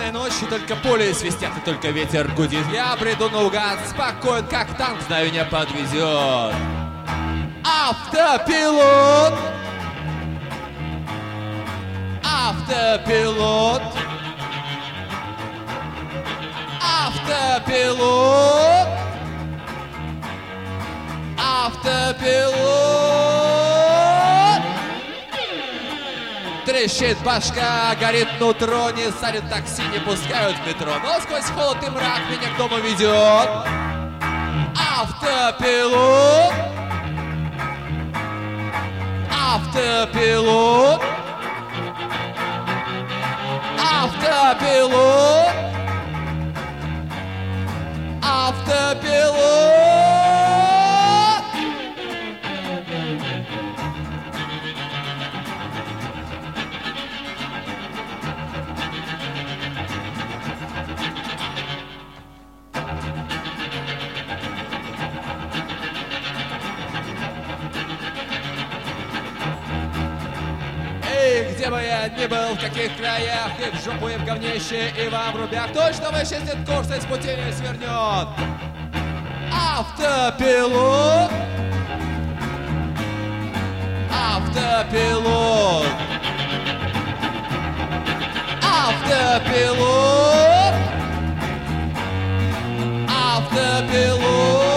Темная ночь, и только пули свистят, и только ветер гудит. Я бреду наугад, спокоен, как танк, знаю, не подвезет. Автопилот! Автопилот! Автопилот! Автопилот! Трещит башка, горит нутро, не садят такси, не пускают в метро. Но сквозь холод и мрак меня к дому ведет. Автопилот! Автопилот! Автопилот! Автопилот! Где бы я ни был, в каких краях, и в жопу, и в говнище, и в обрубях, точно вычислит курс и с пути не свернет. Автопилот! Автопилот! Автопилот! Автопилот!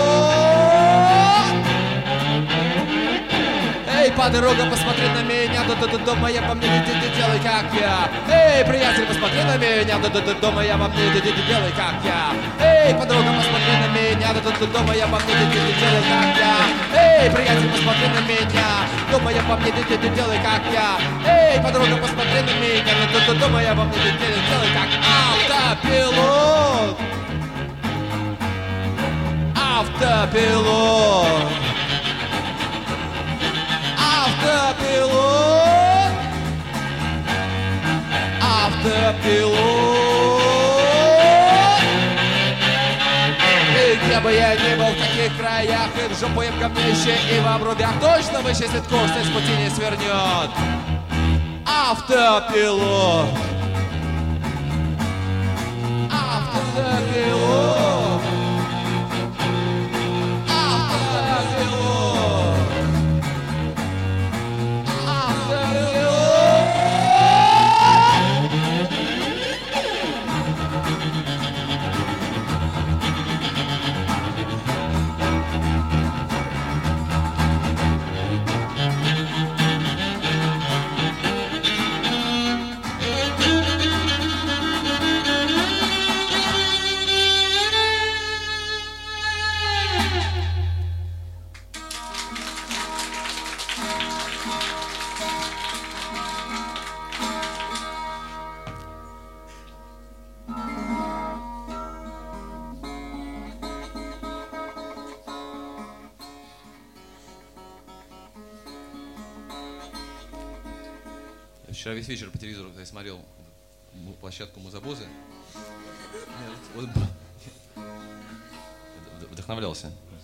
Эй, подруга, посмотри на меня, дома я по мне, делай как я. Эй, приятель, посмотри на меня, дома я по мне, делай как я. Эй, подруга, посмотри на меня, дома я по мне, делай как я. Эй, приятель, посмотри на меня, дома я по мне, делай как я. Эй, подруга, посмотри на меня, дома я по мне, делай как автопилот. Автопилот. Автопилот! Автопилот! И где бы я ни был, в каких краях, и в жопу, и в говнище, и в обрубях, точно вычислит курс и с пути не свернет. Автопилот! Автопилот! Вчера весь вечер по телевизору, когда я смотрел площадку Музабозы, вдохновлялся.